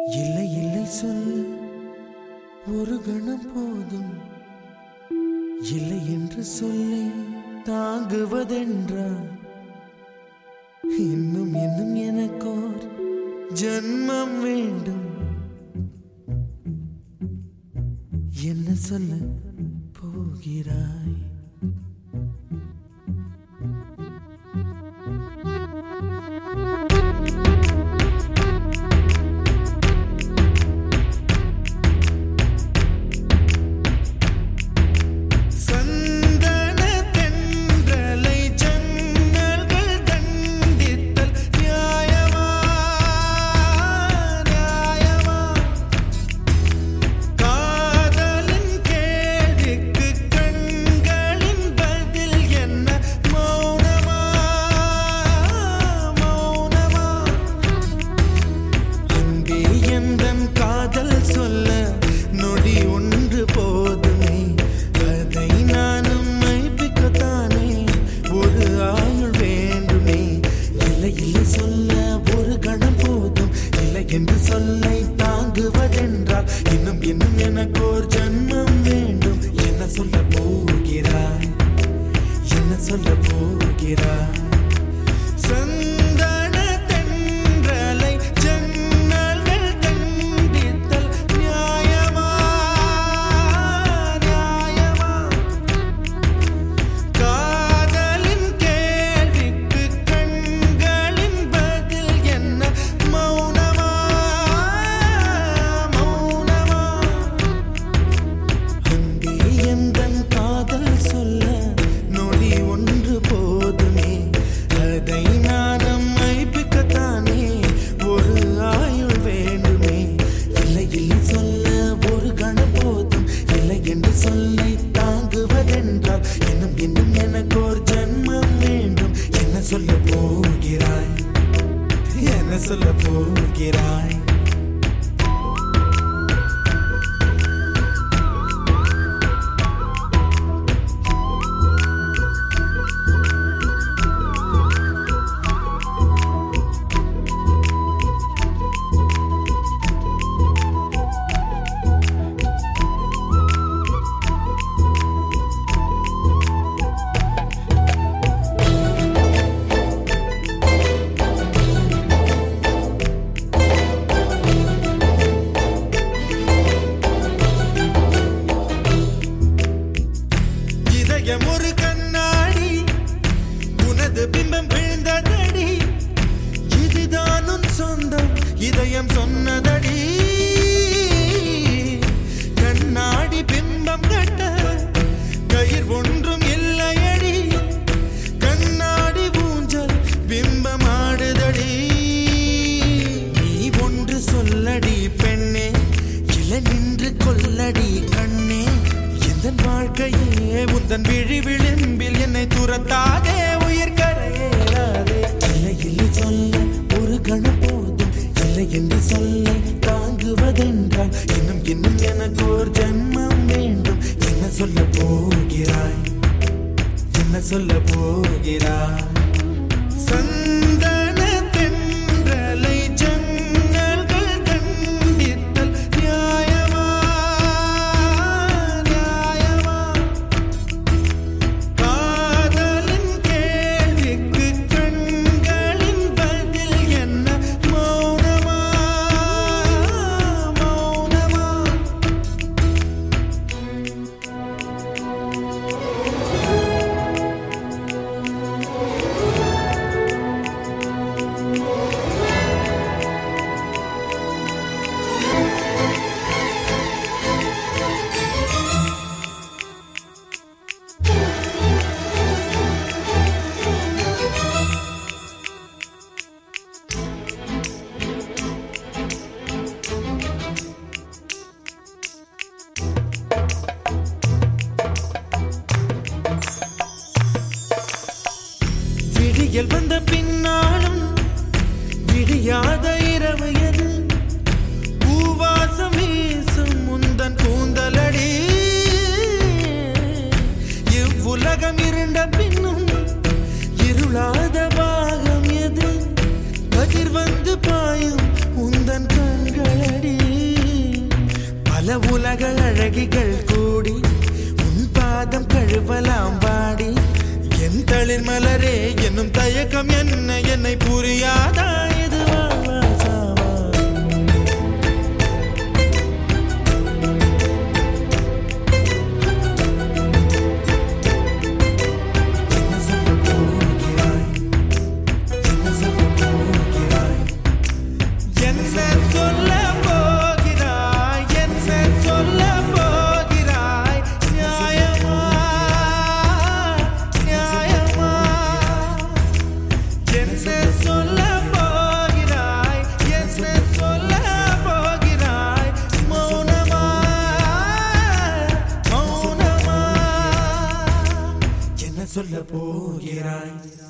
இல்லை இல்லை சொல்ல ஒரு கணம் போதும், இல்லை என்று சொல்லை தாங்குவதென்றா இன்னும் இன்னும் எனக்கோர் ஜன்மம் வேண்டும். என்ன சொல்ல போகிறாய்? என்று சொல்லை தாங்குவதென்றால் இன்னும் இன்னும் எனக்கோர் ஜன்மம் வேண்டும். என்ன சொல்ல போகிறாய்? என்ன சொல்ல போகிறாய்? சந்தன தென்றலை ஜன்னல்கள் கண்டித்தல் நியாயமா நியாயமா? காதலின் கேள்விக்கு கண்களின் பதில் என்ன? மௌனமா மௌனமா? அன்பே எந்தன் காதல் சொல்ல நொடி ஒன்று போதுமே, அதை நானும் மைப்பிக்கத்தானே ஒரு ஆயுள் வேண்டுமே. இல்லை இல்லை சொல்ல ஒரு கணம் போதும், இல்லை என்று சொல்லை தாங்குவதென்றால் இன்னும் இன்னும் எனக்கோர் ஜன்மம் வேண்டும். என்ன சொல்ல போகிறாய்? என்ன சொல்ல போகிறாய்? ஒரு கண்ணாடி உனது பிம்பம் விழுந்ததடி, இதுதான் உன் சொந்தம் இதயம் சொன்னதடி. கண்ணாடி பிம்பம் கட்ட கயிர் ஒன்றும் இல்லையடி, கண்ணாடி ஊஞ்சல் பிம்பம் ஆடுதடி. நீ ஒன்று சொல்லடி பெண்ணே, இலை நின்று கொல்லடி கண்ணே. எந்தன் வாழ்க்கையே உந்தன் விழி விளிம்பில் என்னை துரத்தாதே, உயிர் கரையேறாதே. இல்லை இல்லை சொல்ல ஒரு கணம் போதும், இல்லை என்று சொல்ல தாங்குவதென்றால் இன்னும் இன்னும் எனக்கு ஒரு ஜன்மம் வேண்டும். என்ன சொல்ல போகிறாய்? என்ன சொல்ல போகிறாய்? சந்தன தென்றலை ஜன்னல்கள் கண்டித்தல் நியாயமா நியாயமா? காதலின் கேள்விக்கு கண்களின் பதில் என்ன? மௌனமா மௌனமா? விடியல் வந்த பின்னாலும் விடியாத இரவு எது? பூவாசம் வீசும் முந்தன் கூந்தலடி. இவ்வுலகம் இருண்ட பின்னும் இருளாத பாகம் எது? கதிர் வந்து பாயும் உந்தன் கண்களடி. அழகிகள் கூடி உன் பாதம் கழுவலாம் வாடி என் தளிர் மலரே என்னும் தயக்கம் என்ன என்னை புரியாதா இதுவா சாவா சொல்ல போகிறாய்